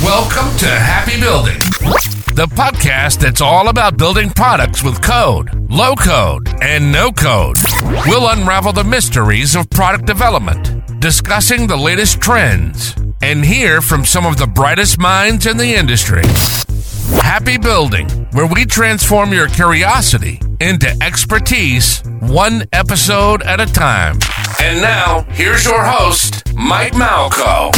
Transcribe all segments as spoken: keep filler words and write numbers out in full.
Welcome to Happy Building, the podcast that's all about building products with code, low code, and no code. We'll unravel the mysteries of product development, discussing the latest trends, and hear from some of the brightest minds in the industry. Happy Building, where we transform your curiosity into expertise, one episode at a time. And now, here's your host, Mike Malco.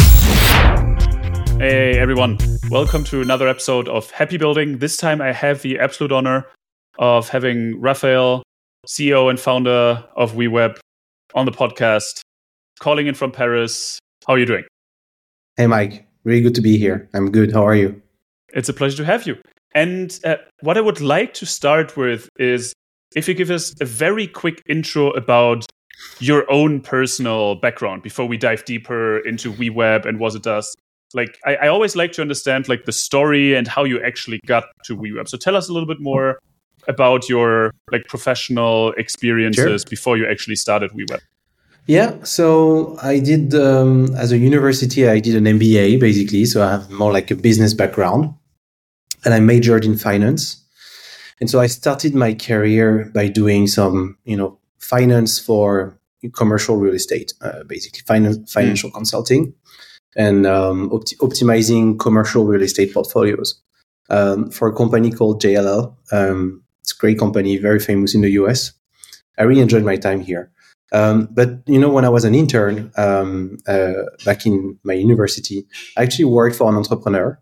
Hey everyone, welcome to another episode of Happy Building. This time I have the absolute honor of having Raphael, C E O and founder of WeWeb, on the podcast, calling in from Paris. How are you doing? Hey Mike, really good to be here. I'm good. How are you? It's a pleasure to have you. And uh, what I would like to start with is if you give us a very quick intro about your own personal background before we dive deeper into WeWeb and what it does. Like, I, I always like to understand like the story and how you actually got to WeWeb. So tell us a little bit more about your like professional experiences sure. before you actually started WeWeb. Yeah, so I did, um, as a university, I did an M B A basically. So I have more like a business background and I majored in finance. And so I started my career by doing some, you know, finance for commercial real estate, uh, basically finance, financial mm. consulting. And um, opt- optimizing commercial real estate portfolios um, for a company called J L L. Um, it's a great company, very famous in the U S. I really enjoyed my time here. Um, but, you know, when I was an intern um, uh, back in my university, I actually worked for an entrepreneur.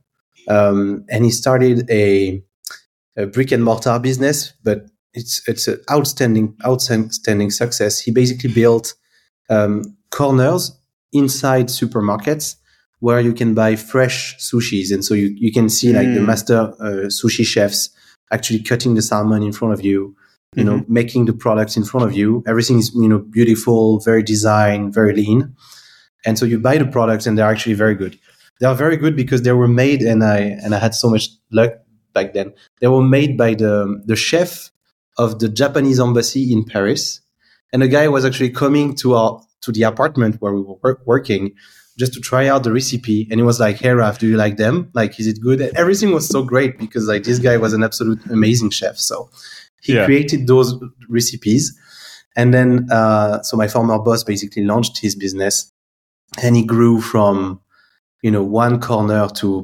Um, and he started a, a brick and mortar business, but it's it's an outstanding, outstanding success. He basically built um, corners inside supermarkets where you can buy fresh sushis. And so you, you can see like mm. the master uh, sushi chefs actually cutting the salmon in front of you, you mm-hmm. know, making the products in front of you. Everything is, you know, beautiful, very designed, very lean. And so you buy the products and they're actually very good. They are very good because they were made, and I and I had so much luck back then. They were made by the the chef of the Japanese embassy in Paris. And the guy was actually coming to our to the apartment where we were work, working just to try out the recipe. And he was like, hey, Raf, do you like them? Like, is it good? And everything was so great because like this guy was an absolute amazing chef. So he yeah. created those recipes. And then, uh, so my former boss basically launched his business and he grew from, you know, one corner to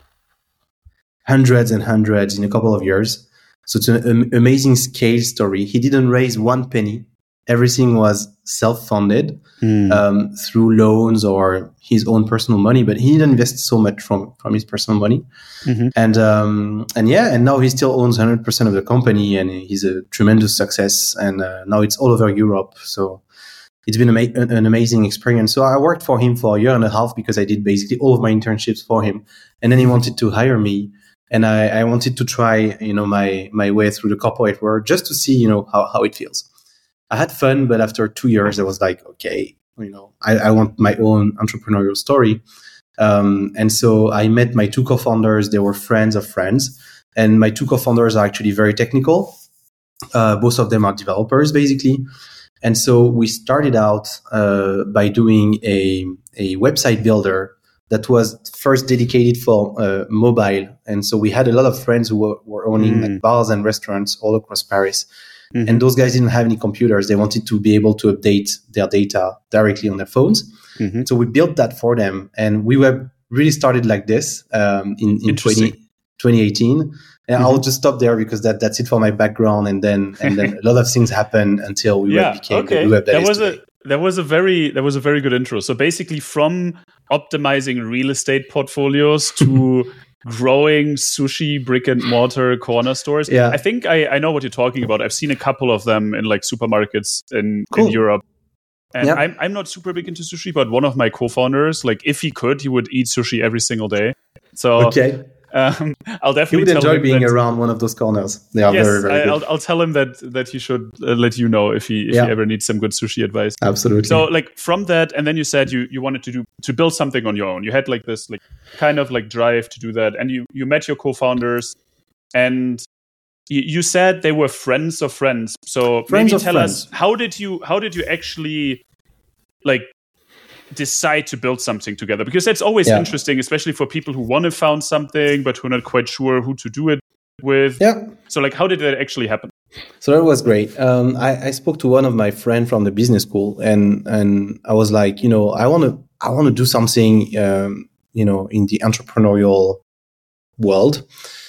hundreds and hundreds in a couple of years. So it's an um, amazing scale story. He didn't raise one penny. Everything was self-funded mm. um, through loans or his own personal money, but he didn't invest so much from, from his personal money. Mm-hmm. And um, and yeah, and now he still owns one hundred percent of the company, and he's a tremendous success. And uh, now it's all over Europe. So it's been ama- an amazing experience. So I worked for him for a year and a half because I did basically all of my internships for him. And then he wanted to hire me. And I, I wanted to try, you know, my my way through the corporate world just to see, you know, how, how it feels. I had fun, but after two years, I was like, okay, you know, I, I want my own entrepreneurial story. Um, and so I met my two co-founders. They were friends of friends. And my two co-founders are actually very technical. Uh, both of them are developers, basically. And so we started out uh, by doing a, a website builder that was first dedicated for uh, mobile. And so we had a lot of friends who were, were owning mm. like bars and restaurants all across Paris. Mm-hmm. And those guys didn't have any computers. They wanted to be able to update their data directly on their phones. Mm-hmm. So we built that for them. And WeWeb really started like this um, in, in twenty eighteen. And mm-hmm. I'll just stop there because that, that's it for my background. And then and then a lot of things happened until WeWeb yeah, became okay. the WeWeb that, that is was today. A- That was a very that was a very good intro. So basically, from optimizing real estate portfolios to growing sushi brick and mortar corner stores. Yeah. I think I, I know what you're talking about. I've seen a couple of them in like supermarkets in, cool. in Europe. And yep. I'm I'm not super big into sushi, but one of my co-founders, like if he could, he would eat sushi every single day. So okay. Um, I'll definitely. He would tell enjoy him being that, around one of those corners. They are yes, very, very good. I'll, I'll tell him that that he should uh, let you know if he if yeah. he ever needs some good sushi advice. Absolutely. So, like from that, and then you said you, you wanted to do to build something on your own. You had like this like kind of like drive to do that, and you you met your co-founders, and you, you said they were friends of friends. So friends maybe of tell friends. us how did you how did you actually like decide to build something together? Because that's always yeah. interesting, especially for people who want to found something but who are not quite sure who to do it with. Yeah. So like, how did that actually happen? So that was great. Um, I, I spoke to one of my friends from the business school, and and I was like, you know, I want to I want to do something, um, you know, in the entrepreneurial world,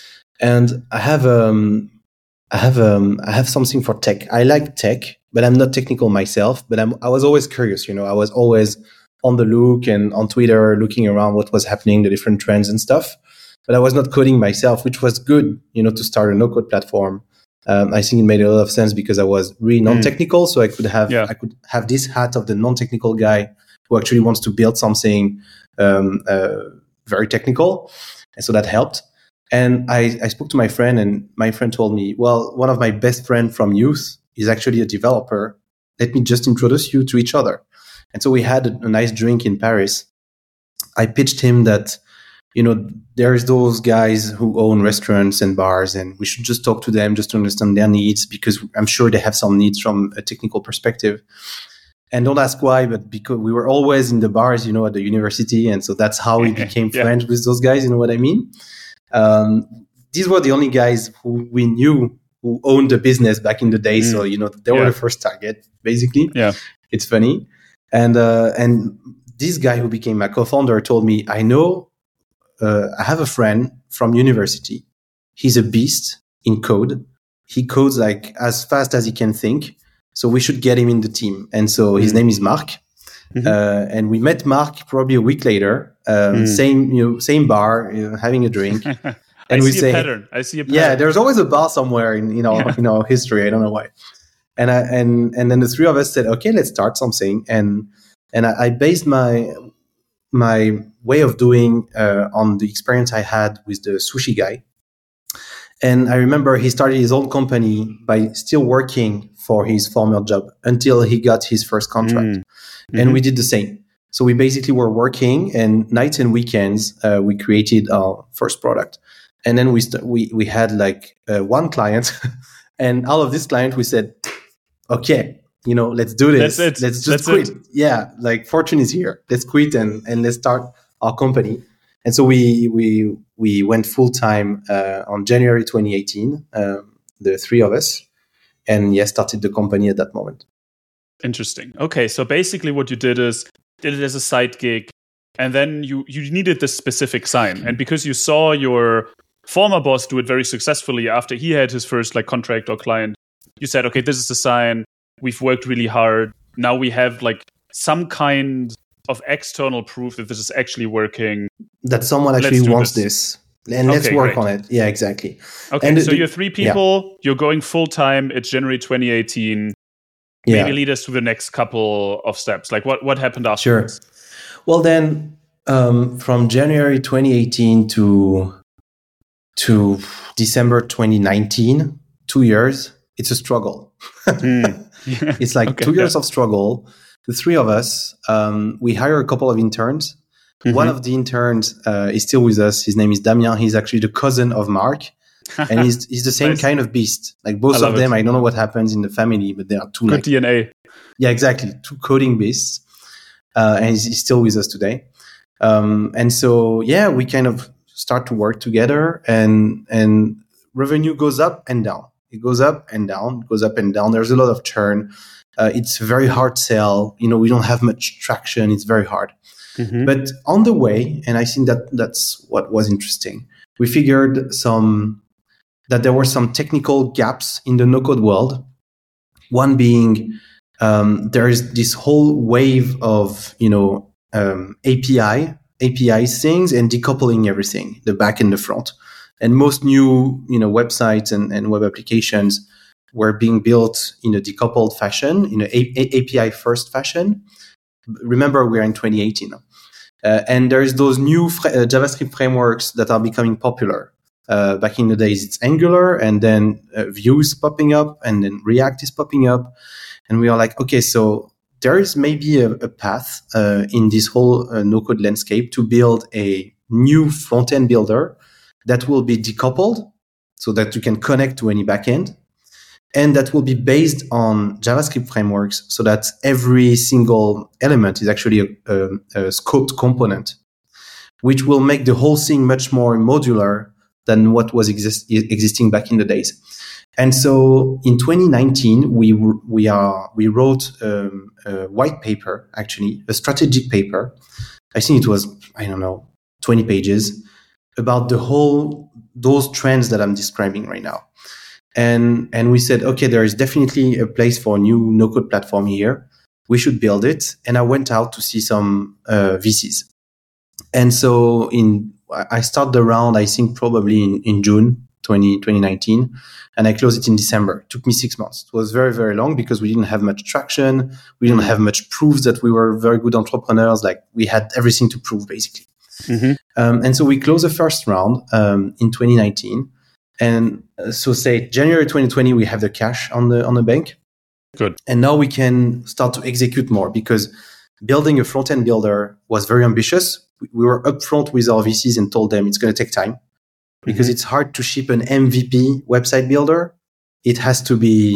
and I have um I have um I have something for tech. I like tech, but I'm not technical myself. But I'm I was always curious, you know. I was always on the look and on Twitter, looking around what was happening, the different trends and stuff. But I was not coding myself, which was good, you know, to start a no-code platform. Um, I think it made a lot of sense because I was really non-technical, mm. so I could have yeah. I could have this hat of the non-technical guy who actually wants to build something um, uh, very technical, and so that helped. And I, I spoke to my friend, and my friend told me, "Well, one of my best friends from youth is actually a developer. Let me just introduce you to each other." And so we had a, a nice drink in Paris. I pitched him that, you know, there's those guys who own restaurants and bars, and we should just talk to them just to understand their needs, because I'm sure they have some needs from a technical perspective. And don't ask why, but because we were always in the bars, you know, at the university. And so that's how we became yeah. friends with those guys. You know what I mean? Um, these were the only guys who we knew who owned the business back in the day. Mm. So, you know, they yeah. were the first target, basically. Yeah. It's funny. And, uh, and this guy who became my co-founder told me, I know, Uh, I have a friend from university. He's a beast in code. He codes like as fast as he can think. So we should get him in the team. And so mm-hmm. his name is Mark. Mm-hmm. Uh, and we met Mark probably a week later. Um, mm. Same, you know, same bar, you know, having a drink. And I we see say, a pattern. I see a pattern. Yeah, there's always a bar somewhere in, you know, yeah. in our history. I don't know why. And I, and, and then the three of us said, okay, let's start something. And, and I, I based my, my way of doing uh, on the experience I had with the sushi guy. And I remember he started his own company by still working for his former job until he got his first contract. Mm. Mm-hmm. And we did the same. So we basically were working, and nights and weekends, uh, we created our first product. And then we st- we we had like uh, one client, and out of this client, we said, okay, you know, let's do this. That's it. Let's just That's quit. it. Yeah, like fortune is here. Let's quit and, and let's start our company. And so we we we went full time uh, on January twenty eighteen, um, the three of us, and yeah, started the company at that moment. Interesting. Okay, so basically, what you did is did it as a side gig, and then you you needed this specific sign, and because you saw your former boss do it very successfully after he had his first like contract or client, you said, okay, this is a sign. We've worked really hard. Now we have like some kind of external proof that this is actually working. That someone actually wants this. this. And let's okay, work great. on it. Yeah, exactly. Okay, and so the, you're three people. Yeah. You're going full time. It's January twenty eighteen. Yeah. Maybe lead us to the next couple of steps. Like what, what happened after? Sure. Well, then um, from January twenty eighteen to to December twenty nineteen, two years, it's a struggle. mm. It's like okay, two years yeah. of struggle. The three of us, um, we hire a couple of interns. Mm-hmm. One of the interns uh, is still with us. His name is Damien. He's actually the cousin of Mark. And he's he's the same nice. kind of beast. Like both of them, it. I don't know what happens in the family, but they are two good like, D N A. Yeah, exactly. Two coding beasts. Uh, and he's, he's still with us today. Um, and so, yeah, we kind of start to work together, and and revenue goes up and down. It goes up and down, it goes up and down. There's a lot of churn. Uh, it's a very hard sell. You know, we don't have much traction. It's very hard. Mm-hmm. But on the way, and I think that that's what was interesting, we figured some that there were some technical gaps in the no-code world. One being um, there is this whole wave of, you know, um, A P I, A P I things and decoupling everything, the back and the front. And most new, you know, websites and, and web applications were being built in a decoupled fashion, in an A P I first fashion. Remember, we're in twenty eighteen. Uh, and there's those new fr- uh, JavaScript frameworks that are becoming popular. Uh, back in the days, it's Angular, and then uh, Vue is popping up, and then React is popping up. And we are like, okay, so there is maybe a, a path uh, in this whole uh, no-code landscape to build a new front-end builder that will be decoupled so that you can connect to any backend. And that will be based on JavaScript frameworks so that every single element is actually a, a, a scoped component, which will make the whole thing much more modular than what was exist, existing back in the days. And so in twenty nineteen, we we are we wrote um, a white paper, actually, a strategic paper. I think it was, I don't know, twenty pages about the whole, those trends that I'm describing right now. And and we said, okay, there is definitely a place for a new no-code platform here. We should build it. And I went out to see some uh, V Cs. And so in I started the round, I think probably in, in June twenty nineteen, and I closed it in December. It took me six months. It was very, very long because we didn't have much traction. We didn't have much proof that we were very good entrepreneurs. Like we had everything to prove, basically. Mm-hmm. Um, and so we closed the first round um, in twenty nineteen. And uh, so say January twenty twenty, we have the cash on the on the bank. Good. And now we can start to execute more because building a front-end builder was very ambitious. We were upfront with our V Cs and told them it's going to take time because mm-hmm. it's hard to ship an M V P website builder. It has to be,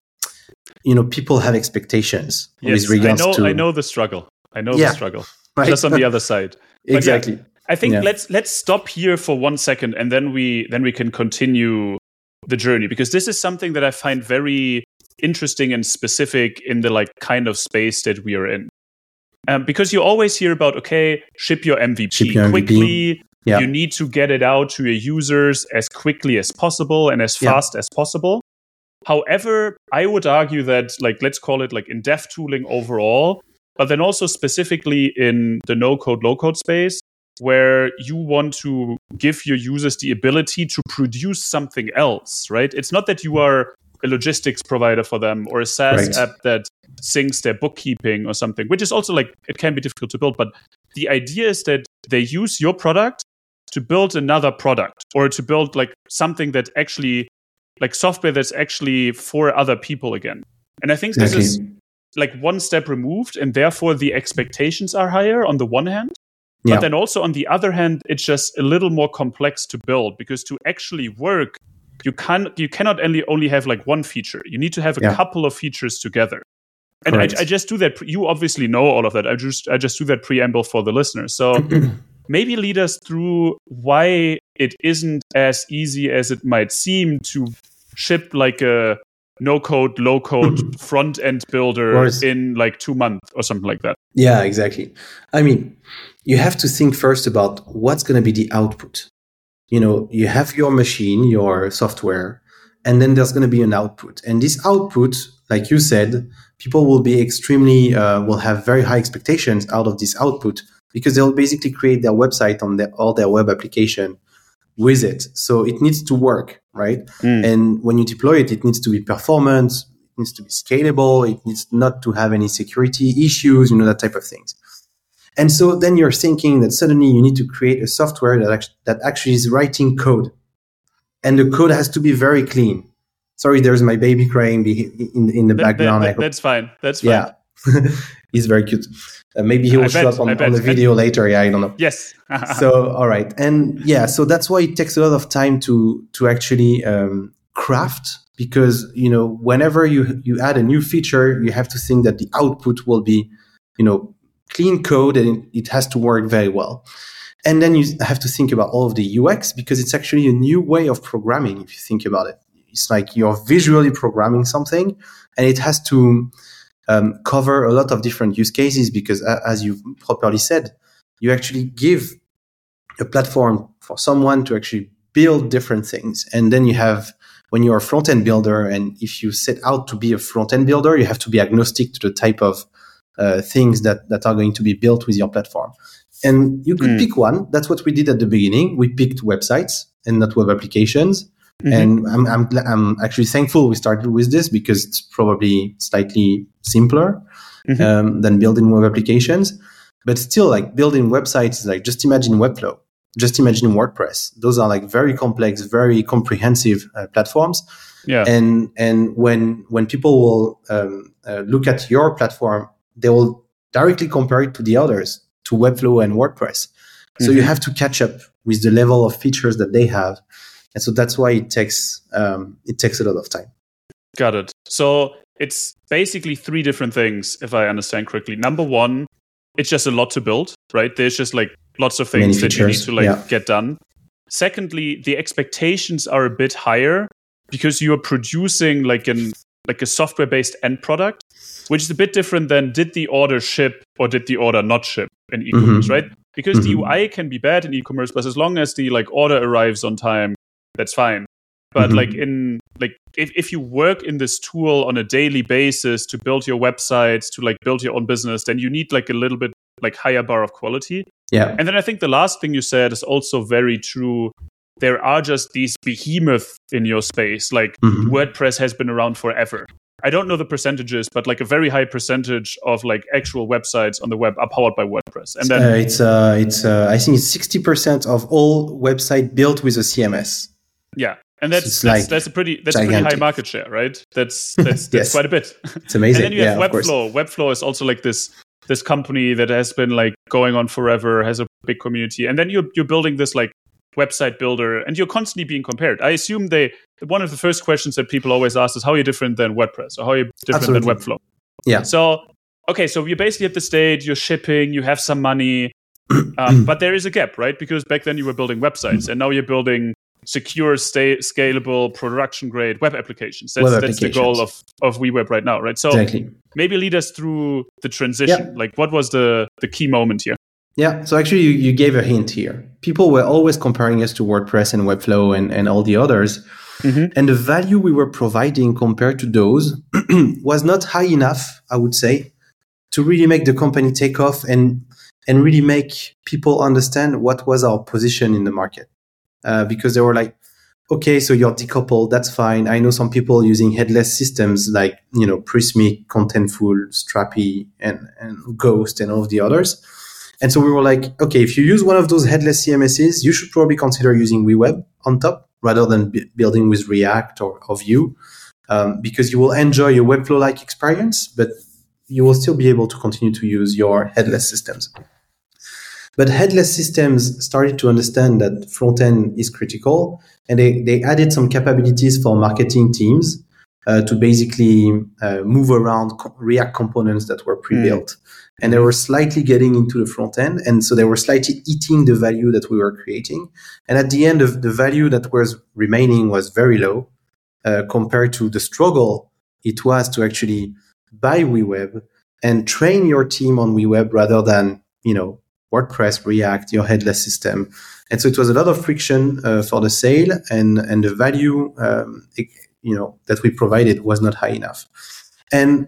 you know, people have expectations yes, with regards I know, to. I know the struggle. I know yeah, the struggle. Right? Just on the other side. Exactly. Yeah, I think yeah. let's let's stop here for one second and then we then we can continue the journey because this is something that I find very interesting and specific in the like kind of space that we are in. Um, because you always hear about, okay, ship your M V P ship your quickly. M V P. Yeah. You need to get it out to your users as quickly as possible and as fast yeah. as possible. However, I would argue that, like, let's call it like in dev tooling overall, but then also specifically in the no-code, low-code space, where you want to give your users the ability to produce something else, right? It's not that you are a logistics provider for them or a SaaS right. app that syncs their bookkeeping or something, which is also like, it can be difficult to build. But the idea is that they use your product to build another product or to build like something that actually, like software that's actually for other people again. And I think exactly. this is like one step removed and therefore the expectations are higher on the one hand. Yeah. But then also on the other hand, it's just a little more complex to build because to actually work, you can you cannot only only have like one feature. You need to have a yeah. couple of features together. And I, I just do that. You obviously know all of that. I just I just do that preamble for the listeners. So maybe lead us through why it isn't as easy as it might seem to ship like a no-code, low-code front-end builder in like two months or something like that. Yeah, exactly. I mean, you have to think first about what's going to be the output. You know, you have your machine, your software, and then there's going to be an output. And this output, like you said, people will be extremely, uh, will have very high expectations out of this output because they'll basically create their website on their, all their web application with it. So it needs to work, right? Mm. And when you deploy it, it needs to be performant, it needs to be scalable, it needs not to have any security issues, you know, that type of things. And so then you're thinking that suddenly you need to create a software that actually, that actually is writing code. And the code has to be very clean. Sorry, there's my baby crying in, in the that, background. That, that, that's fine. That's fine. Yeah. He's very cute. Uh, maybe he will I show bet, up on, on the video later. Yeah, I don't know. Yes. So, all right. And yeah, so that's why it takes a lot of time to to actually um, craft because, you know, whenever you, you add a new feature, you have to think that the output will be, you know, clean code and it has to work very well. And then you have to think about all of the U X because it's actually a new way of programming if you think about it. It's like you're visually programming something and it has to um, cover a lot of different use cases because uh, as you properly said, you actually give a platform for someone to actually build different things. And then you have, when you're a front-end builder and if you set out to be a front-end builder, you have to be agnostic to the type of uh, things that, that are going to be built with your platform. And you could mm. pick one. That's what we did at the beginning. We picked websites and not web applications. Mm-hmm. And I'm, I'm I'm actually thankful we started with this because it's probably slightly simpler mm-hmm. um, than building web applications. But still, like building websites is like just imagine Webflow, just imagine WordPress. Those are like very complex, very comprehensive uh, platforms. Yeah. And and when when people will um, uh, look at your platform, they will directly compare it to the others, to Webflow and WordPress. So mm-hmm. you have to catch up with the level of features that they have. And so that's why it takes um, it takes a lot of time. Got it. So it's basically three different things, if I understand correctly. Number one, it's just a lot to build, right? There's just like lots of things that you need to like yeah. get done. Secondly, the expectations are a bit higher because you are producing like an like a software-based end product, which is a bit different than did the order ship or did the order not ship in e-commerce, mm-hmm. right? Because mm-hmm. the U I can be bad in e-commerce, but as long as the like order arrives on time, that's fine. But mm-hmm. like in like if, if you work in this tool on a daily basis to build your websites, to like build your own business, then you need like a little bit like higher bar of quality. Yeah. And then I think the last thing you said is also very true. There are just these behemoths in your space. Like mm-hmm. WordPress has been around forever. I don't know the percentages, but like a very high percentage of like actual websites on the web are powered by WordPress. And then uh, it's uh, it's uh, I think it's sixty percent of all website built with a C M S. Yeah. And that's that's, like that's a pretty that's gigantic. a pretty high market share, right? That's that's, that's yes. quite a bit. It's amazing. And then you have yeah, Webflow. Webflow is also like this this company that has been like going on forever, has a big community. And then you're you're building this like website builder, and you're constantly being compared. I assume they one of the first questions that people always ask is how are you different than WordPress or how are you different Absolutely. than Webflow? Yeah. So okay, so you're basically at the stage you're shipping, you have some money, um, but there is a gap, right? Because back then you were building websites, and now you're building secure, stay, scalable, production-grade web applications. That's, web that's applications. the goal of, of WeWeb right now, right? So exactly. maybe lead us through the transition. Yeah. Like, what was the, the key moment here? Yeah, so actually you, you gave a hint here. People were always comparing us to WordPress and Webflow and, and all the others. Mm-hmm. And the value we were providing compared to those was not high enough, I would say, to really make the company take off and, and really make people understand what was our position in the market. Uh, because they were like, okay, so you're decoupled, that's fine. I know some people using headless systems like, you know, Prismic, Contentful, Strapi, and, and Ghost, and all of the others. And so we were like, okay, if you use one of those headless C M Ss, you should probably consider using WeWeb on top rather than b- building with React or, or Vue, um, because you will enjoy a Webflow-like experience, but you will still be able to continue to use your headless systems. But headless systems started to understand that front-end is critical, and they, they added some capabilities for marketing teams uh, to basically uh, move around co- React components that were pre-built. Mm. And they were slightly getting into the front-end, and so they were slightly eating the value that we were creating. And at the end, of the value that was remaining was very low uh, compared to the struggle it was to actually buy WeWeb and train your team on WeWeb rather than, you know, WordPress, React, your headless system. And so it was a lot of friction uh, for the sale, and, and the value um, it, you know, that we provided was not high enough. And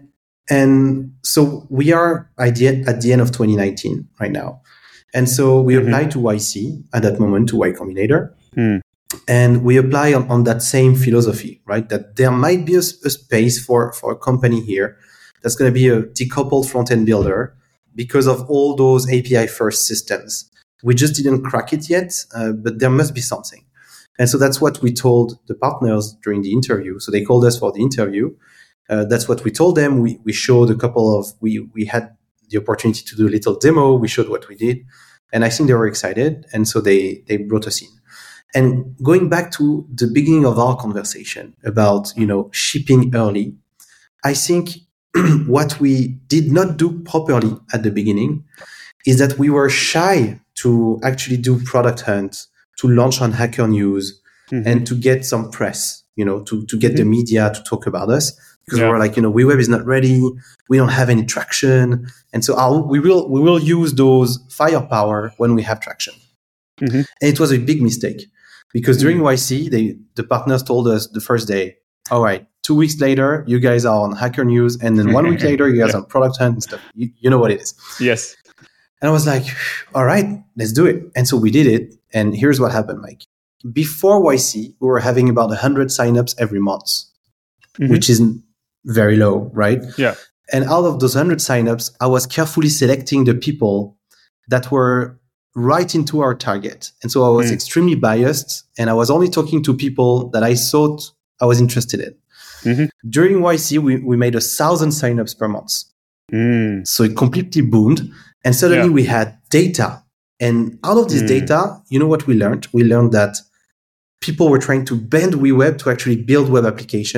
and so we are at the, at the end of twenty nineteen right now. And so we mm-hmm. applied to Y C at that moment, to Y Combinator. Mm. And we apply on, on that same philosophy, right? That there might be a, a space for, for a company here that's going to be a decoupled front-end builder, because of all those A P I-first systems. We just didn't crack it yet, uh, but there must be something. And so that's what we told the partners during the interview. So they called us for the interview. Uh, that's what we told them. We we showed a couple of, we, we had the opportunity to do a little demo. We showed what we did. And I think they were excited. And so they, they brought us in. And going back to the beginning of our conversation about, you know, shipping early, I think what we did not do properly at the beginning is that we were shy to actually do product hunt, to launch on Hacker News, mm-hmm. and to get some press, you know, to, to get mm-hmm. the media to talk about us. Because yeah. we were like, you know, WeWeb is not ready. We don't have any traction. And so our, we will we will use those firepower when we have traction. Mm-hmm. And it was a big mistake. Because during mm-hmm. Y C, they, the partners told us the first day, all right, two weeks later, you guys are on Hacker News, and then one week later, you guys yeah. are on Product Hunt and stuff. You, you know what it is. Yes. And I was like, all right, let's do it. And so we did it. And here's what happened, Mike. Before Y C, we were having about one hundred signups every month, mm-hmm. which is very low, right? Yeah. And out of those one hundred signups, I was carefully selecting the people that were right into our target. And so I was mm. extremely biased, and I was only talking to people that I thought I was interested in. Mm-hmm. During Y C, we, we made a thousand signups per month. Mm. So it completely boomed. And suddenly yeah. we had data. And out of this mm. data, you know what we learned? We learned that people were trying to bend WeWeb to actually build web applications.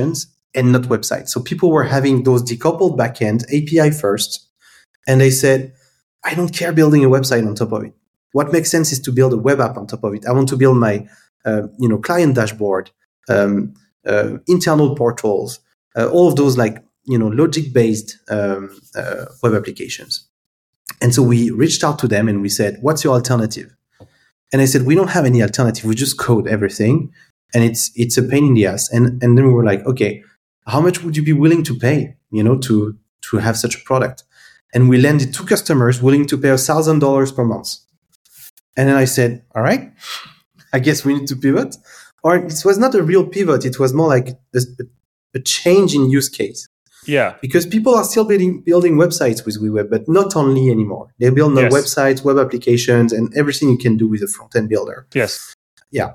and not websites. So people were having those decoupled backend A P I first, and they said, I don't care building a website on top of it. What makes sense is to build a web app on top of it. I want to build my, uh, you know, client dashboard, um, uh, internal portals, uh, all of those like, you know, logic-based um, uh, web applications. And so we reached out to them and we said, what's your alternative? And I said, we don't have any alternative. We just code everything. And it's it's a pain in the ass. And and then we were like, okay, how much would you be willing to pay, you know, to to have such a product? And we landed two customers willing to pay one thousand dollars per month. And then I said, all right, I guess we need to pivot. Or it was not a real pivot. It was more like a, a change in use case. Yeah. Because people are still building, building websites with WeWeb, but not only anymore. They build no yes. websites, web applications, and everything you can do with a front-end builder. Yes. Yeah.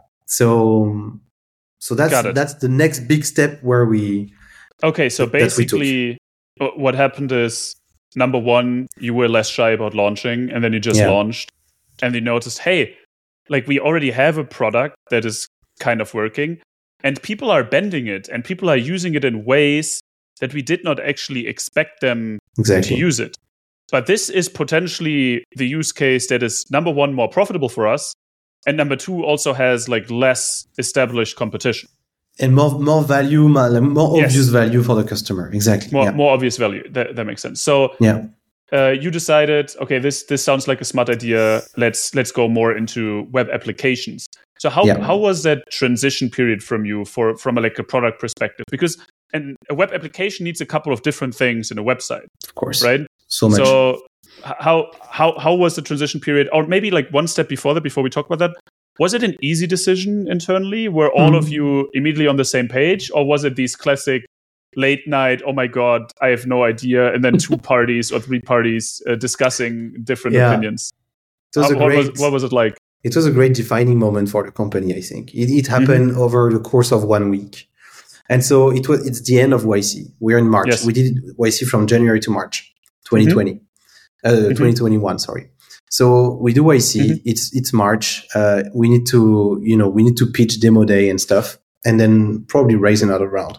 So, so that's that's the next big step where we... Okay, so basically what happened is, number one, you were less shy about launching, and then you just yeah. launched, and you noticed, hey, like we already have a product that is kind of working, and people are bending it, and people are using it in ways that we did not actually expect them exactly. to use it. But this is potentially the use case that is, number one, more profitable for us, and number two, also has like less established competition. And more more value, more, more yes. obvious value for the customer. Exactly. More, yeah. more obvious value. That, that makes sense. So yeah. uh, you decided, okay, this this sounds like a smart idea. Let's let's go more into web applications. So how yeah. how was that transition period from you for from a, like a product perspective? Because and a web application needs a couple of different things in a website. Of course. Right? So much. So how how how was the transition period? Or maybe like one step before that, before we talk about that, was it an easy decision internally? Were all mm-hmm. of you immediately on the same page? Or was it these classic late night, oh my God, I have no idea, and then two parties or three parties uh, discussing different yeah. opinions? It was how, a what, great, was, what was it like? It was a great defining moment for the company, I think. It, it happened mm-hmm. over the course of one week. And so it was. It's the end of Y C. We're in March. Yes. We did Y C from January to March twenty twenty. Mm-hmm. Uh, mm-hmm. twenty twenty-one, sorry. So we do Y C. Mm-hmm. It's it's March. Uh, we need to you know we need to pitch demo day and stuff, and then probably raise another round.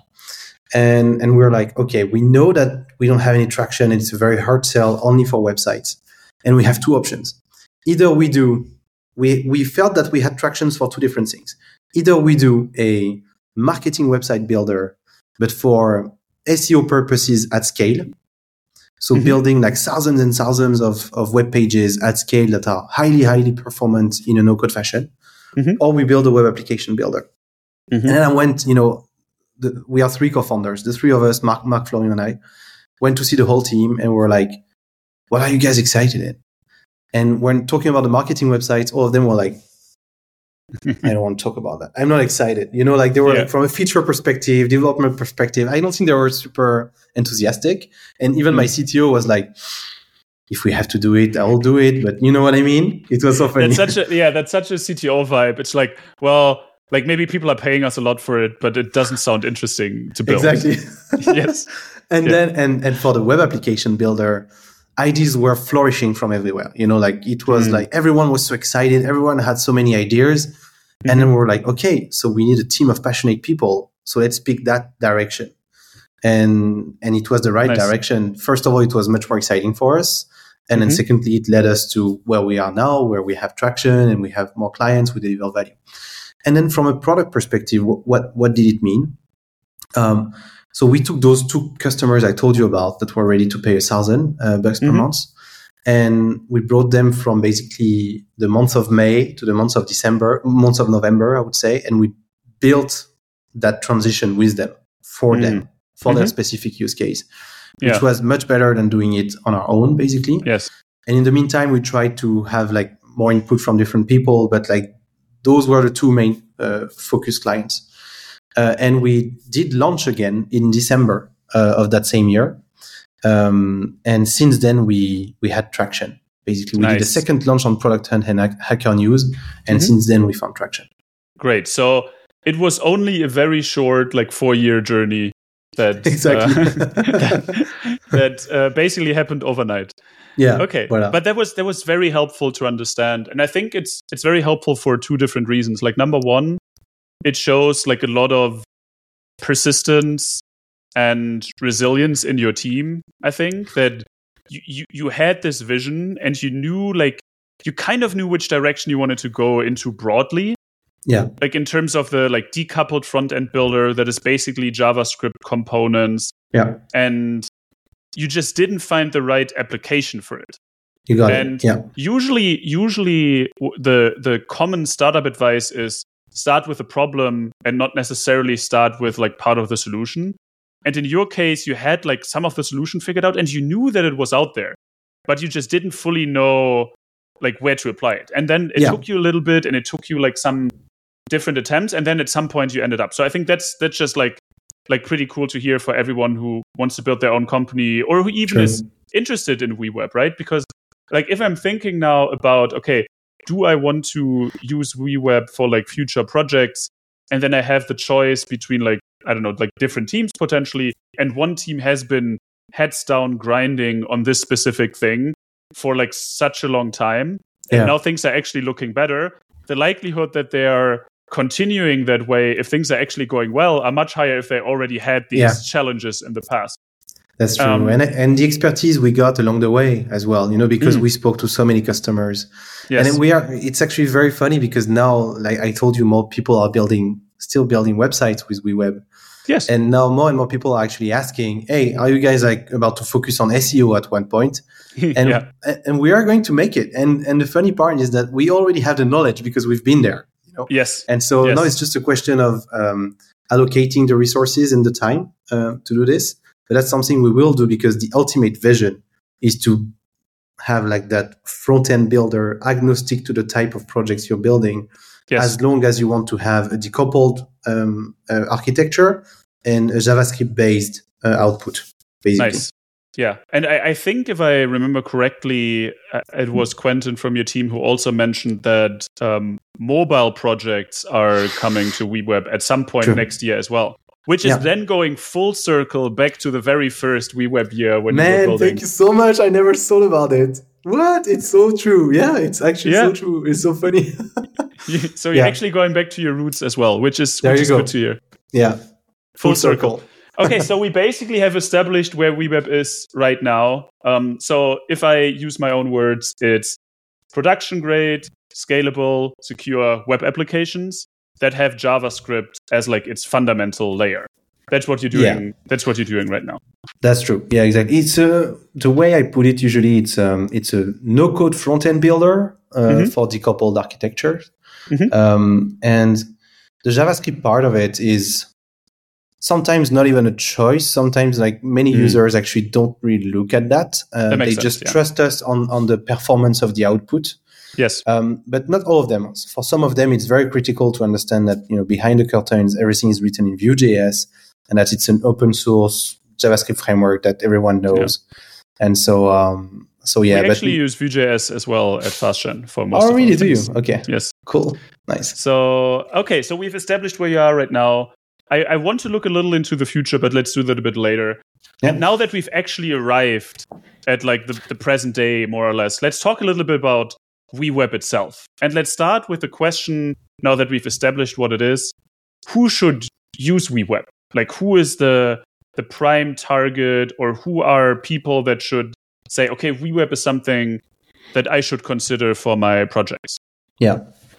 And and we're like, okay, we know that we don't have any traction. It's a very hard sell only for websites, and we have two options. Either we do we we felt that we had tractions for two different things. Either we do a marketing website builder, but for S E O purposes at scale. So mm-hmm. building like thousands and thousands of, of web pages at scale that are highly, highly performant in a no-code fashion. Mm-hmm. Or we build a web application builder. Mm-hmm. And then I went, you know, the, we are three co-founders. The three of us, Mark, Mark, Florian, and I, went to see the whole team and we're like, what are you guys excited in? And when talking about the marketing websites, all of them were like, I don't want to talk about that. I'm not excited. You know, like they were yeah. like, from a feature perspective, development perspective, I don't think they were super enthusiastic. And even mm. my C T O was like, if we have to do it, I'll do it. But you know what I mean? It was so funny. That's such a, yeah, that's such a C T O vibe. It's like, well, like maybe people are paying us a lot for it, but it doesn't sound interesting to build. Exactly. yes. And yeah. then, and, and for the web application builder, ideas were flourishing from everywhere. You know, like it was mm. like everyone was so excited. Everyone had so many ideas. Mm-hmm. And then we were like, okay, so we need a team of passionate people. So let's pick that direction. And and it was the right nice. direction. First of all, it was much more exciting for us. And mm-hmm. then secondly, it led us to where we are now, where we have traction and we have more clients, we deliver value. And then from a product perspective, what, what did it mean? Um, so we took those two customers I told you about that were ready to pay a thousand uh, bucks per mm-hmm. month. And we brought them from basically the month of May to the month of December, month of November, I would say. And we built that transition with them, for mm-hmm. them, for mm-hmm. their specific use case, which yeah. was much better than doing it on our own, basically. Yes. And in the meantime, we tried to have like more input from different people, but like those were the two main uh, focus clients. Uh, and we did launch again in December uh, of that same year. Um, and since then, we we had traction. Basically, we nice. did a second launch on Product Hunt and Hacker News. And mm-hmm. since then, we found traction. Great. So it was only a very short, like four-year journey that, exactly. uh, that, that uh, basically happened overnight. Yeah. Okay. Voilà. But that was that was very helpful to understand. And I think it's it's very helpful for two different reasons. Like number one, it shows like a lot of persistence and resilience in your team. I think that you, you, you had this vision and you knew like you kind of knew which direction you wanted to go into broadly. Yeah. Like in terms of the like decoupled front end builder that is basically JavaScript components. Yeah. And you just didn't find the right application for it. You got and it. Yeah. Usually, usually the the common startup advice is start with a problem and not necessarily start with like part of the solution. And in your case, you had like some of the solution figured out and you knew that it was out there, but you just didn't fully know like where to apply it. And then it Yeah. took you a little bit and it took you like some different attempts. And then at some point you ended up. So I think that's that's just like like pretty cool to hear for everyone who wants to build their own company or who even True. is interested in WeWeb, right? Because like if I'm thinking now about, okay, do I want to use WeWeb for like future projects? And then I have the choice between like, I don't know, like different teams potentially. And one team has been heads down grinding on this specific thing for like such a long time. And Yeah. now things are actually looking better. The likelihood that they are continuing that way, if things are actually going well, are much higher if they already had these Yeah. challenges in the past. That's true. Um, and and the expertise we got along the way as well, you know, because Mm. we spoke to so many customers. Yes. And then we are, it's actually very funny because now, like I told you, more people are building, still building websites with WeWeb. yes. And now more and more people are actually asking, hey, are you guys like about to focus on S E O at one point? And, yeah. and we are going to make it. And, and the funny part is that we already have the knowledge because we've been there, you know? Yes. And so Yes. now it's just a question of um, allocating the resources and the time uh, to do this. But that's something we will do because the ultimate vision is to have like that front-end builder agnostic to the type of projects you're building, Yes. as long as you want to have a decoupled um, uh, architecture and a JavaScript-based uh, output, basically. Nice. Yeah. And I, I think if I remember correctly, uh, it was Quentin from your team who also mentioned that um, mobile projects are coming to WeWeb at some point True. next year as well. Which is Yeah. then going full circle back to the very first WeWeb year when you were Man, building. thank you so much. I never thought about it. What? It's so true. Yeah, it's actually Yeah. so true. It's so funny. So you're Yeah. actually going back to your roots as well, which is There which you is go. good to hear. Yeah. Full circle. Okay, so we basically have established where WeWeb is right now. Um, so if I use my own words, it's production grade, scalable, secure web applications that have JavaScript as like its fundamental layer. That's what you're doing. Yeah. That's what you're doing right now. That's true. Yeah, exactly. It's a, the way I put it. Usually, it's um, it's a no-code front-end builder uh, Mhm. for decoupled architecture, Mhm. um, and the JavaScript part of it is sometimes not even a choice. Sometimes, like many Mm. users actually don't really look at that. Uh, That makes they sense, just yeah. trust us on on the performance of the output. Yes. Um, but not all of them. For some of them, it's very critical to understand that, you know, behind the curtains, everything is written in Vue.js and that it's an open source JavaScript framework that everyone knows. And so, um, so yeah. we but actually use Vue.js as well at FastGen for most oh, of our really? Do you? things. Okay. Yes. Cool. Nice. So, okay, so we've established where you are right now. I, I want to look a little into the future, but let's do that a bit later. Yeah. And now that we've actually arrived at like the, the present day, more or less, let's talk a little bit about WeWeb itself. And let's start with the question, now that we've established what it is, who should use WeWeb? Like who is the the prime target, or who are people that should say, okay, WeWeb is something that I should consider for my projects? Yeah.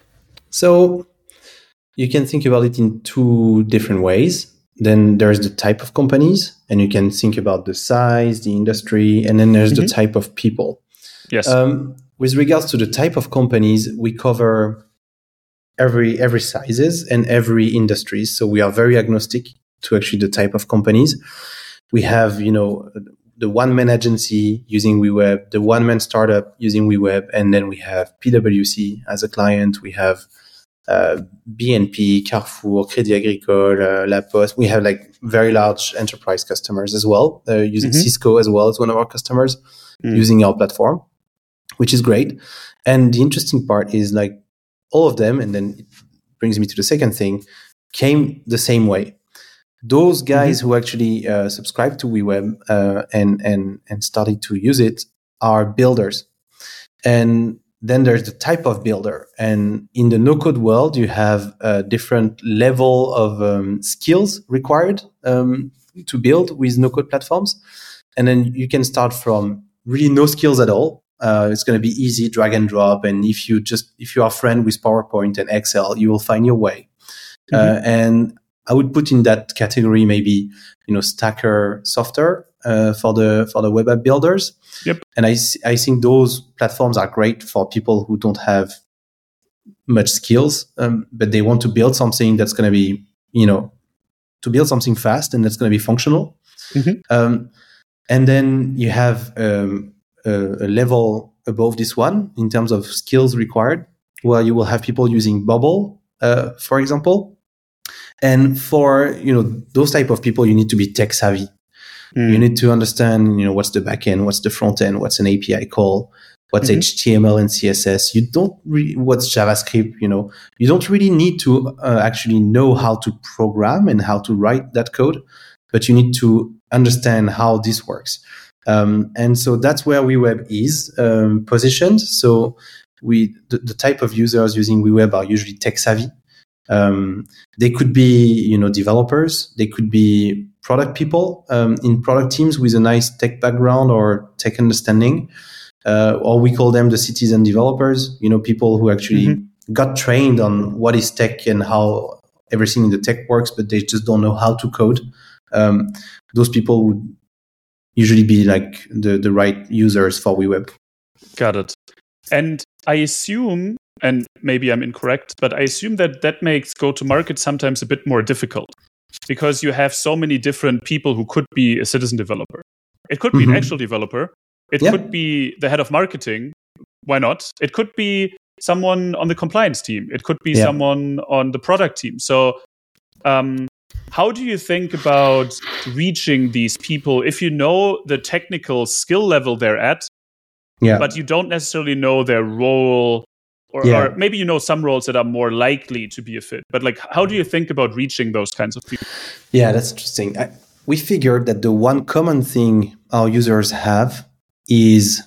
So you can think about it in two different ways. Then there's the type of companies, and you can think about the size, the industry, and then there's Mhm. the type of people. Yes. Um, with regards to the type of companies, we cover every every sizes and every industries. So we are very agnostic to actually the type of companies. We have, you know, the one-man agency using WeWeb, the one-man startup using WeWeb, and then we have P W C as a client. We have uh, B N P, Carrefour, Crédit Agricole, uh, La Poste. We have like very large enterprise customers as well, uh, using Mhm. Cisco as well as one of our customers Mm. using our platform, which is great. And the interesting part is like all of them, and then it brings me to the second thing, came the same way. Those guys who actually uh, subscribed to WeWeb uh, and and and started to use it are builders. And then there's the type of builder. And in the no-code world, you have a different level of um, skills required um, to build with no code platforms. And then you can start from really no skills at all. Uh, it's going to be easy, drag and drop. And if you just, if you are a friend with PowerPoint and Excel, you will find your way. Mm-hmm. Uh, and I would put in that category maybe, you know, Stacker software uh, for the for the web app builders. Yep. And I I think those platforms are great for people who don't have much skills, um, but they want to build something that's going to be, you know, to build something fast and that's going to be functional. Mm-hmm. Um, and then you have um, a, a level above this one in terms of skills required, where you will have people using Bubble, uh, for example. And for, you know, those type of people, you need to be tech savvy. Mm. You need to understand, you know, what's the back end, what's the front end, what's an A P I call, what's mm-hmm. H T M L and C S S. You don't really, what's JavaScript, you know, you don't really need to uh, actually know how to program and how to write that code, but you need to understand how this works. Um, and so that's where WeWeb is um, positioned. So we, the, the type of users using WeWeb are usually tech savvy. Um, they could be, you know, developers. They could be product people um, in product teams with a nice tech background or tech understanding, uh, or we call them the citizen developers. You know, people who actually mm-hmm. got trained on what is tech and how everything in the tech works, but they just don't know how to code. Um, those people would usually be like the the right users for WeWeb. Got it. And I assume, and maybe I'm incorrect, but I assume that that makes go-to-market sometimes a bit more difficult because you have so many different people who could be a citizen developer. It could be mm-hmm. an actual developer. It yeah. could be the head of marketing. Why not? It could be someone on the compliance team. It could be yeah. someone on the product team. So um, how do you think about reaching these people if you know the technical skill level they're at, yeah. but you don't necessarily know their role? Or, yeah. or maybe you know some roles that are more likely to be a fit. But like, how do you think about reaching those kinds of people? Yeah, that's interesting. I, we figured that the one common thing our users have is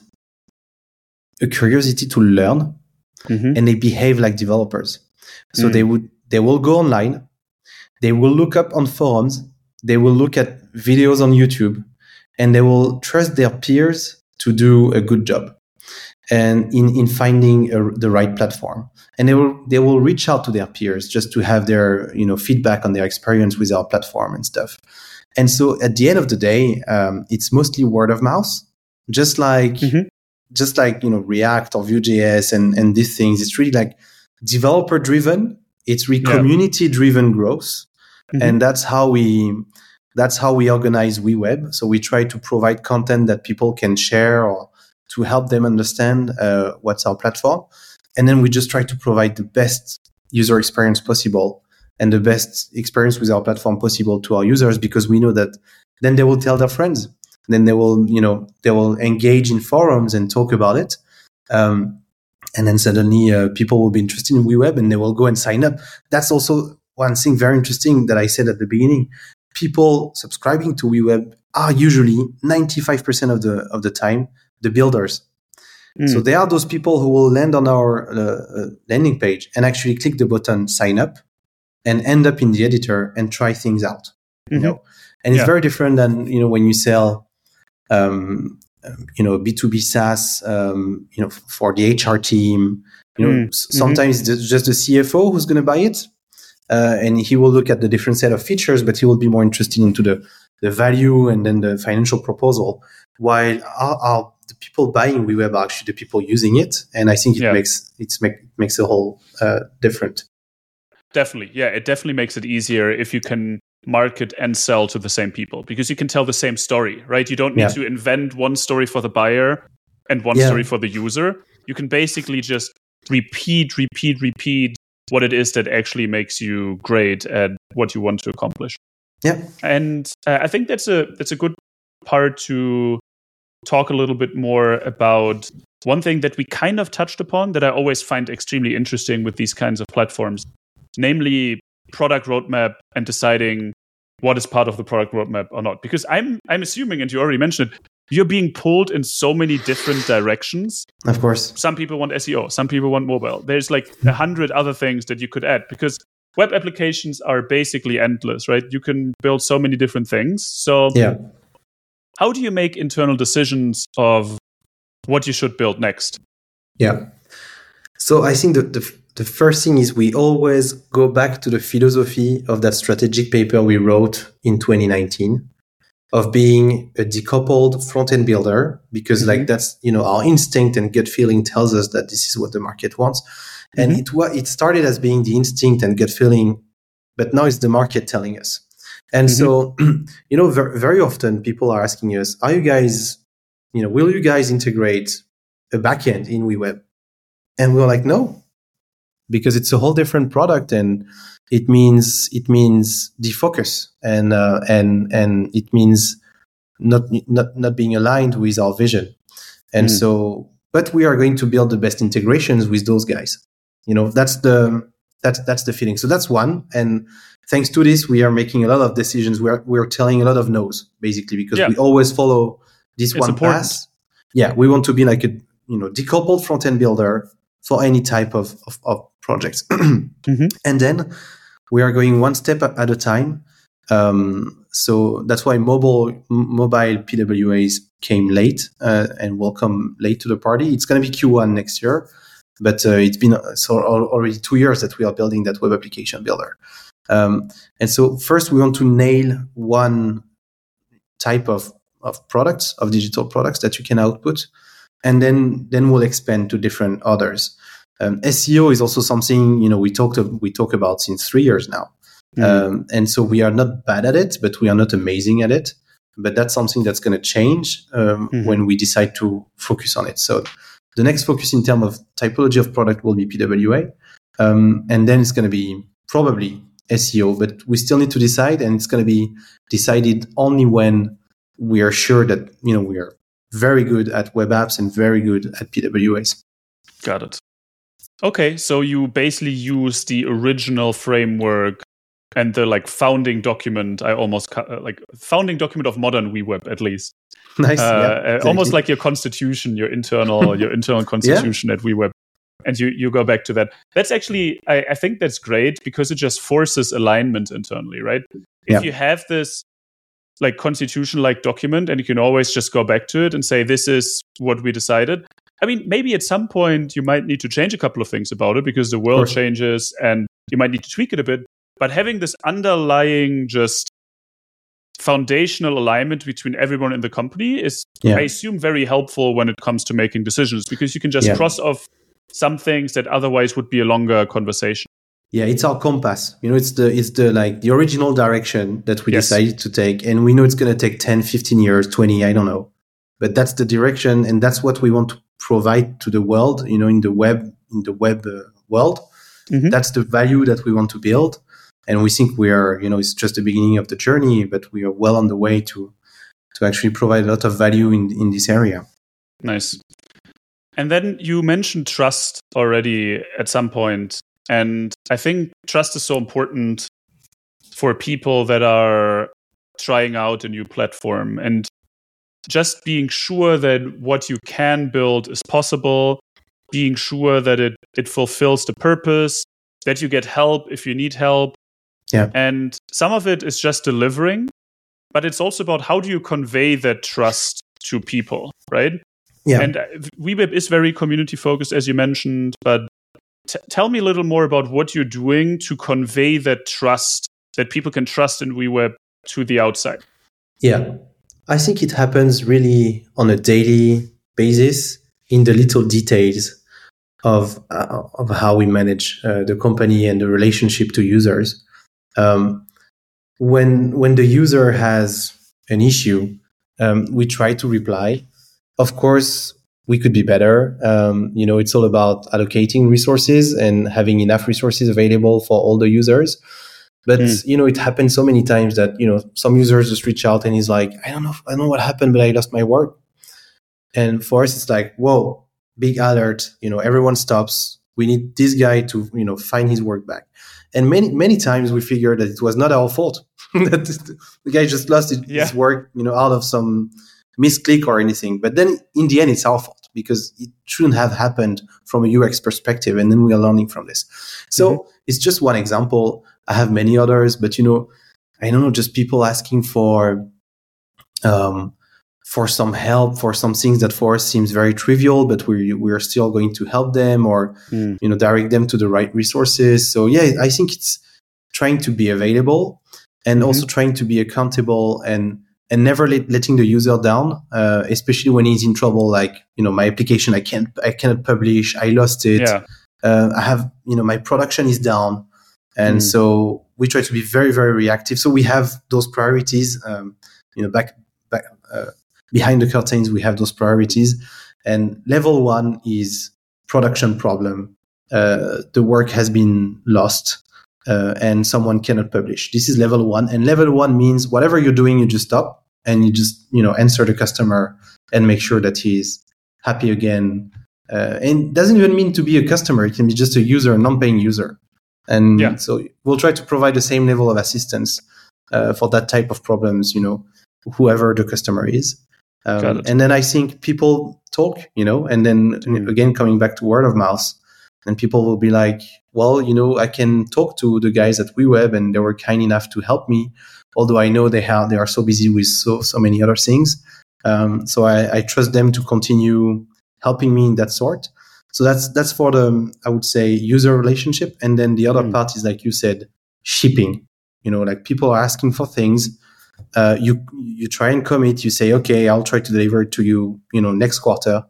a curiosity to learn, mm-hmm. and they behave like developers. So mm. they would they will go online, they will look up on forums, they will look at videos on YouTube, and they will trust their peers to do a good job. And in, in finding a, the right platform, and they will they will reach out to their peers just to have their, you know, feedback on their experience with our platform and stuff. And so at the end of the day, um, it's mostly word of mouth, just like mm-hmm. just like you know React or Vue.js and and these things. It's really like developer driven. It's really yeah. community driven growth, mm-hmm. and that's how we that's how we organize WeWeb. So we try to provide content that people can share or to help them understand uh, what's our platform. And then we just try to provide the best user experience possible and the best experience with our platform possible to our users, because we know that then they will tell their friends. Then they will, you know, they will engage in forums and talk about it. Um, and then suddenly uh, people will be interested in WeWeb and they will go and sign up. That's also one thing very interesting that I said at the beginning. People subscribing to WeWeb are usually ninety-five percent of the of the time the builders. Mm. So they are those people who will land on our uh, uh, landing page and actually click the button sign up and end up in the editor and try things out. Mm-hmm. You know, and it's yeah. very different than, you know, when you sell, um, you know, B two B SaaS, um, you know, for the H R team. You know, mm. sometimes mm-hmm. it's just the C F O who's going to buy it, uh, and he will look at the different set of features, but he will be more interested into the the value and then the financial proposal. While our, our the people buying WeWeb are actually the people using it, and I think it yeah. makes it's make makes the whole uh, different. Definitely, yeah, it definitely makes it easier if you can market and sell to the same people, because you can tell the same story, right? You don't need yeah. to invent one story for the buyer and one yeah. story for the user. You can basically just repeat, repeat, repeat what it is that actually makes you great at what you want to accomplish. Yeah, and uh, I think that's a that's a good part to talk a little bit more about one thing that we kind of touched upon that I always find extremely interesting with these kinds of platforms, namely product roadmap and deciding what is part of the product roadmap or not. Because I'm I'm assuming, and you already mentioned it, you're being pulled in so many different directions. Of course. Some people want S E O, some people want mobile. There's like a hundred other things that you could add, because web applications are basically endless, right? You can build so many different things. So yeah. How do you make internal decisions of what you should build next? Yeah. So I think the, the, the first thing is we always go back to the philosophy of that strategic paper we wrote in twenty nineteen of being a decoupled front-end builder, because mm-hmm. like that's, you know, our instinct and gut feeling tells us that this is what the market wants. And mm-hmm. it, it started as being the instinct and gut feeling, but now it's the market telling us. And mm-hmm. so, you know, very, very often people are asking us, are you guys, you know, will you guys integrate a backend in WeWeb? And we're like, no, because it's a whole different product, and it means it means defocus, and uh, and and it means not not not being aligned with our vision. And mm. so, but we are going to build the best integrations with those guys. You know, that's the that's that's the feeling. So that's one. And thanks to this, we are making a lot of decisions. We're we're telling a lot of no's, basically, because yeah. we always follow this it's one important. path. Yeah, we want to be like a you know decoupled front end builder for any type of of, of projects. mm-hmm. And then we are going one step at a time. Um, so that's why mobile m- mobile P W As came late uh, and will come late to the party. It's going to be Q one next year, but uh, it's been uh, so already two years that we are building that web application builder. Um, and so first we want to nail one type of, of products, of digital products that you can output. And then, then we'll expand to different others. Um, S E O is also something, you know, we talked, we talk about since three years now. Mm-hmm. Um, and so we are not bad at it, but we are not amazing at it. But that's something that's going to change um, mm-hmm. when we decide to focus on it. So the next focus in terms of typology of product will be P W A. Um, and then it's going to be probably S E O, but we still need to decide, and it's going to be decided only when we are sure that, you know, we are very good at web apps and very good at P W As. Got it. Okay, so you basically use the original framework and the like founding document. I almost uh, like founding document of modern WeWeb, at least. Nice, uh, yeah, exactly. Almost like your constitution, your internal, your internal constitution yeah. at WeWeb, and you you go back to that. That's actually, I, I think that's great because it just forces alignment internally, right? If yeah. you have this like constitution-like document, and you can always just go back to it and say, this is what we decided. I mean, maybe at some point you might need to change a couple of things about it because the world changes and you might need to tweak it a bit. But having this underlying just foundational alignment between everyone in the company is, yeah. I assume, very helpful when it comes to making decisions, because you can just yeah. cross off some things that otherwise would be a longer conversation. Yeah, it's our compass. You know, it's the it's the like the original direction that we yes. decided to take, and we know it's going to take ten, fifteen years, twenty, I don't know. But that's the direction, and that's what we want to provide to the world, you know, in the web in the web uh, world. Mm-hmm. That's the value that we want to build. And we think we are, you know, it's just the beginning of the journey, but we are well on the way to to actually provide a lot of value in in this area. Nice. And then you mentioned trust already at some point. And I think trust is so important for people that are trying out a new platform, and just being sure that what you can build is possible, being sure that it, it fulfills the purpose, that you get help if you need help. Yeah. And some of it is just delivering, but it's also about how do you convey that trust to people, right? Yeah. And WeWeb is very community focused, as you mentioned, but T- tell me a little more about what you're doing to convey that trust, that people can trust in WeWeb to the outside. Yeah, I think it happens really on a daily basis in the little details of uh, of how we manage uh, the company and the relationship to users. Um, when when the user has an issue, um, we try to reply. Of course, we could be better. Um, you know, it's all about allocating resources and having enough resources available for all the users. But, mm. you know, it happens so many times that, you know, some users just reach out and he's like, I don't know, I don't know what happened, but I lost my work. And for us, it's like, whoa, big alert. You know, everyone stops. We need this guy to, you know, find his work back. And many, many times we figured that it was not our fault. That the guy just lost his, yeah. his work, you know, out of some misclick or anything. But then in the end, it's our fault. because it shouldn't have happened from a U X perspective. And then we are learning from this. So mm-hmm. it's just one example. I have many others, but you know, I don't know, just people asking for, um, for some help, for some things that for us seems very trivial, but we we are still going to help them or, mm. you know, direct them to the right resources. So yeah, I think it's trying to be available and mm-hmm. also trying to be accountable and, and never let, letting the user down, uh, especially when he's in trouble. Like, you know, my application, I can't, I cannot publish. I lost it. Yeah. Uh, I have, you know, my production is down. And mm. so we try to be very, very reactive. So we have those priorities, um, you know, back, back, uh, behind the curtains, we have those priorities. And level one is production problem. Uh, the work has been lost uh, and someone cannot publish. This is level one. And level one means whatever you're doing, you just stop and you just, you know, answer the customer and make sure that he's happy again. Uh, and it doesn't even mean to be a customer. It can be just a user, a non-paying user. And yeah. so we'll try to provide the same level of assistance uh, for that type of problems, you know, whoever the customer is. Um, and then I think people talk, you know, and then mm. again, coming back to word of mouth, and people will be like, well, you know, I can talk to the guys at WeWeb and they were kind enough to help me, although I know they have, they are so busy with so, so many other things. Um, so I, I trust them to continue helping me in that sort. So that's, that's for the, I would say, user relationship. And then the other mm. part is, like you said, shipping, you know, like people are asking for things. Uh, you you try and commit. You say, okay, I'll try to deliver it to you, you know, next quarter,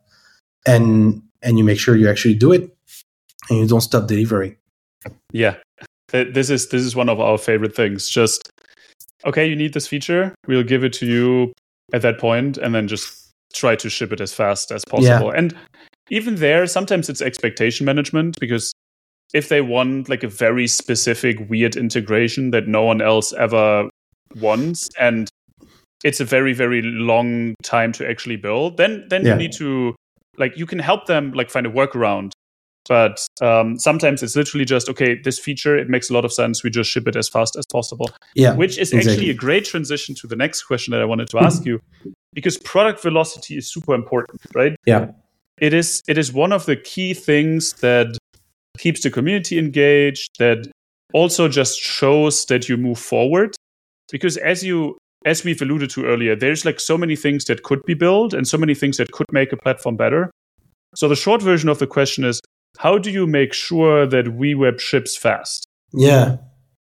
and and you make sure you actually do it, and you don't stop delivering. Yeah, this is this is one of our favorite things. Just okay, you need this feature, we'll give it to you at that point, and then just try to ship it as fast as possible. Yeah. And even there, sometimes it's expectation management, because if they want like a very specific weird integration that no one else ever once and it's a very very long time to actually build, then then yeah. you need to like you can help them like find a workaround, but um sometimes it's literally just okay, this feature, it makes a lot of sense, we just ship it as fast as possible. Yeah, which is exactly. actually a great transition to the next question that I wanted to ask you, because product velocity is super important, right? Yeah, it is it is one of the key things that keeps the community engaged, that also just shows that you move forward. Because as you, as we've alluded to earlier, there's like so many things that could be built and so many things that could make a platform better. So the short version of the question is, how do you make sure that WeWeb ships fast? Yeah.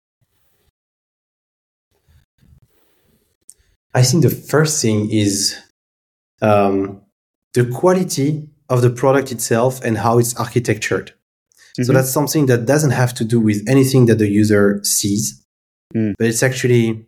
I think the first thing is um, the quality of the product itself and how it's architectured. Mm-hmm. So that's something that doesn't have to do with anything that the user sees, mm. but it's actually...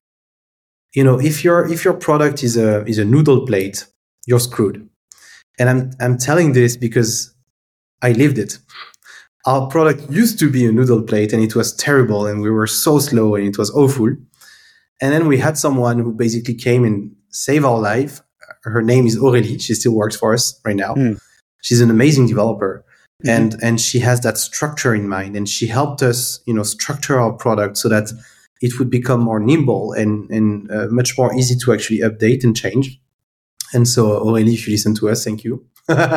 You know, if your if your product is a is a noodle plate, you're screwed. And I'm I'm telling this because I lived it. Our product used to be a noodle plate, and it was terrible, and we were so slow, and it was awful. And then we had someone who basically came and saved our life. Her name is Aurélie. She still works for us right now. Mm. She's an amazing developer, mm-hmm. and and she has that structure in mind, and she helped us, you know, structure our product so that it would become more nimble and, and uh, much more easy to actually update and change. And so, Aurélie, if you listen to us, thank you.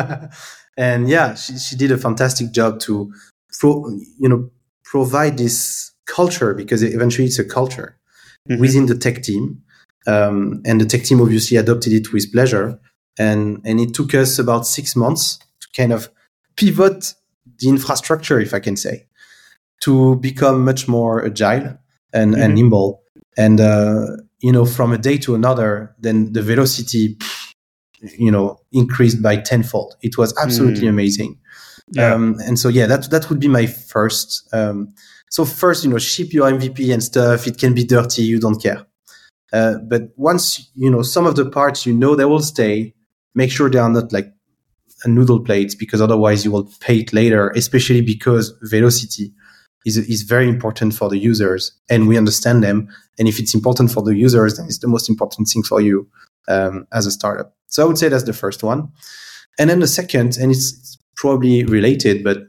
And yeah, she, she did a fantastic job to, pro, you know, provide this culture, because eventually it's a culture mm-hmm. within the tech team. Um, and the tech team obviously adopted it with pleasure. And, and it took us about six months to kind of pivot the infrastructure, if I can say, to become much more agile and, mm-hmm. and nimble. And, uh, you know, from a day to another, then the velocity, you know, increased by tenfold. It was absolutely mm. amazing. Yeah. Um, and so, yeah, that, that would be my first. Um, so first, you know, ship your M V P and stuff. It can be dirty. You don't care. Uh, but once, you know, some of the parts, you know, they will stay, make sure they are not like a noodle plates, because otherwise you will pay it later, especially because velocity is is very important for the users, and we understand them. And if it's important for the users, then it's the most important thing for you um, as a startup. So I would say that's the first one. And then the second, and it's, it's probably related, but